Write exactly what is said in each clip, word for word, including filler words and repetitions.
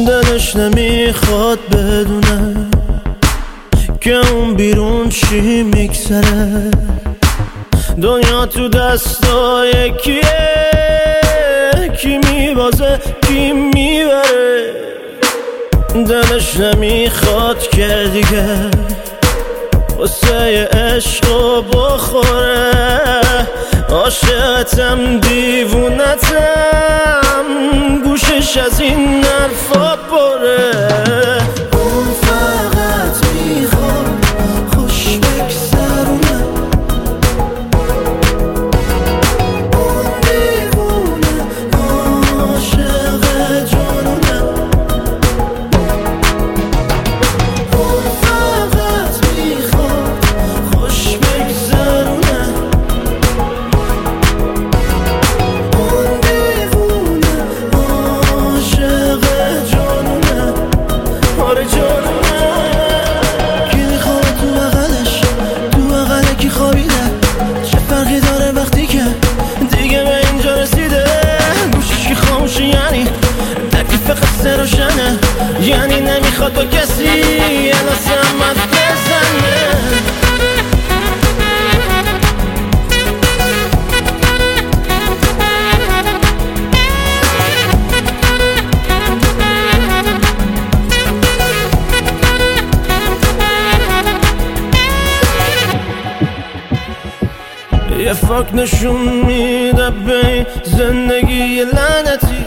دلش نمیخواد بدونه که اون بیرون چی میگذره. دنیا تو دستای کیه، کی میبازه کی میبره. دلش نمیخواد که دیگه واسه عشقو بخوره. عاشقتم دیوونتم، گوشش از این حرفا پره. اون فقط میخواد خوش بگذرونه، اون دیوونه عاشق جنونه. اون فقط میخواد خوش بگذرونه، اون دیوونه عاشق جنونه. آره جنونه. کی میخواد تو بغلش، تو بغل کی خوابیده. چه فرقی داره وقتی که دیگه به اینجا رسیده. گوشش که خاموشه یعنی تکلیف قصه روشنه، یعنی نمیخواد با کسی لازم بزنه. یه فاک نشون میده به این زندگی لعنتی.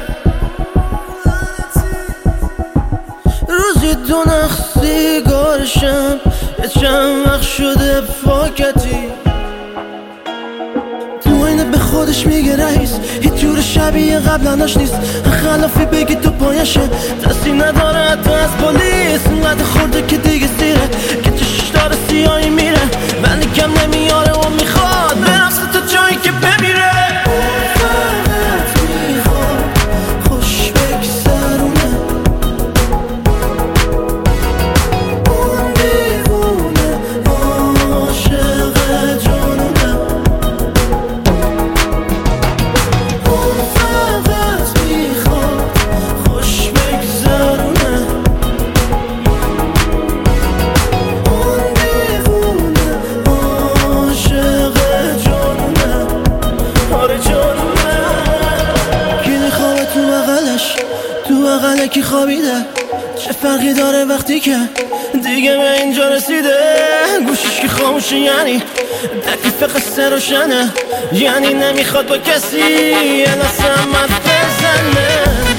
روزی دو نخ سیگارشم یه چند وقت شده فاکتی. تو اینه به خودش میگه رئیس، هیچ جور شبیه قبلناش نیست. خلافی بگی تو پایشه، دستی نداره حتی از پلیس. اینقدر خورده که دیگه سیره، که چشش داره سیاهی میره. ولی کم نمیاره و میخواد برقصه تا جایی که بمیره. فقط میخواد خوش بگذرونه، اون دیوونه عاشق جنونه. اون فقط میخواد خوش بگذرونه، اون دیوونه عاشق جنونه. آره جنونه. کی میخواد تو بغلش، تو بغل کی خوابیده. چه فرقی داره وقتی که دیگه به اینجا رسیده. گوشش که خاموشه یعنی تکلیف قصه روشنه، یعنی نمیخواد با کسی لازم بزنه.